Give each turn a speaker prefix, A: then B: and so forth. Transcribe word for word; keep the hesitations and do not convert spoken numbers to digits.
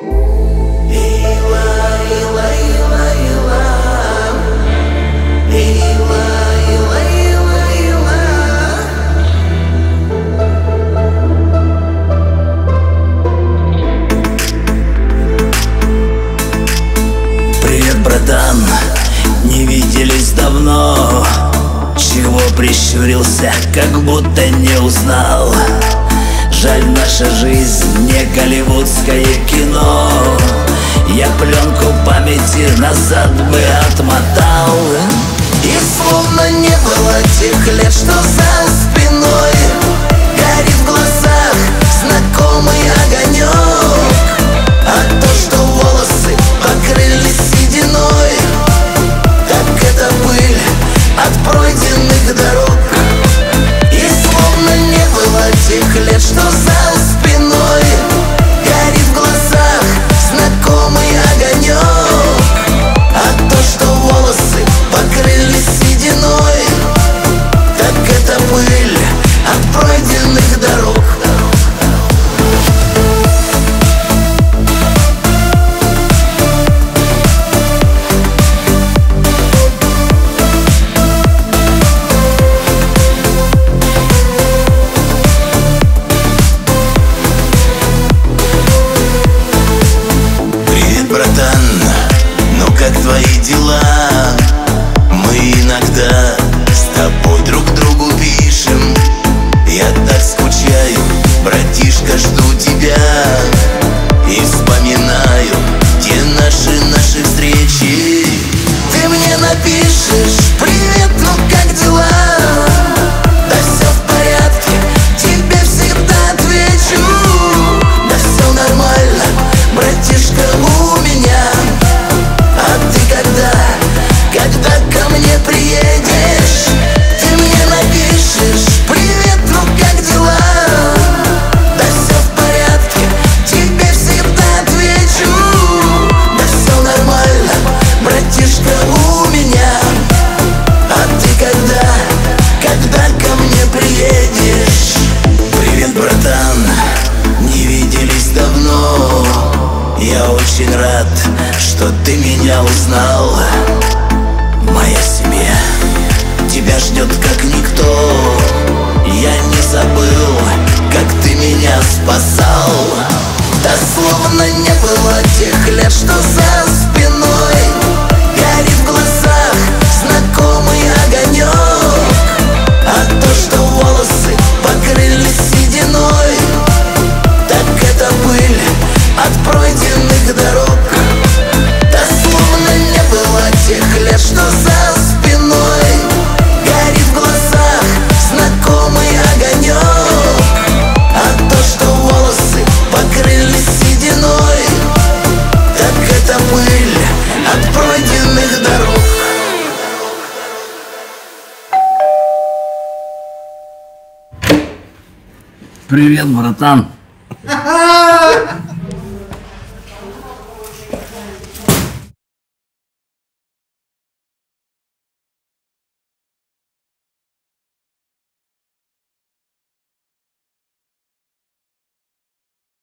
A: Братан, не виделись давно. Чего прищурился, как будто не узнал? Жаль, наша жизнь не голливудское кино. Я пленку памяти назад бы отмотал. И словно не было тех лет, что за спиной горит в глазах знакомый огонек. А то, что волосы покрылись сединой, так это пыль от пройденных дорог. И словно не было тех лет, что за спиной горит в глазах знакомый огонек. А то, что волосы покрылись сединой, так это пыль от пройденных дорог. Как твои дела? Мы иногда с тобой друг другу пишем. Я так скучаю, братишка, жду тебя. И вспоминаю те наши, наши встречи. Ты мне напишешь: привет, ну как дела? Да все в порядке, тебе всегда отвечу: да все нормально, братишка, у меня. А ты когда, когда ко мне приедешь, ты мне напишешь: привет, ну как дела? Да все в порядке, тебе всегда отвечу: да все нормально, братишка, у меня. А ты когда, когда ко мне приедешь? Привет, братан, не виделись давно. Я очень рад, что ты меня узнал. Моя семья тебя ждет как никто. Я не забыл, как ты меня спасал. Да словно не было тех лет, что за спиной горит в глазах знакомый огонек. А то, что волосы покрылись сединой, так это пыль от пройденных дорог. Да словно не было тех лет, что за спиной горит в глазах знакомый огонек. А то, что волосы покрылись сединой, так это пыль от пройденных дорог.
B: Привет, братан.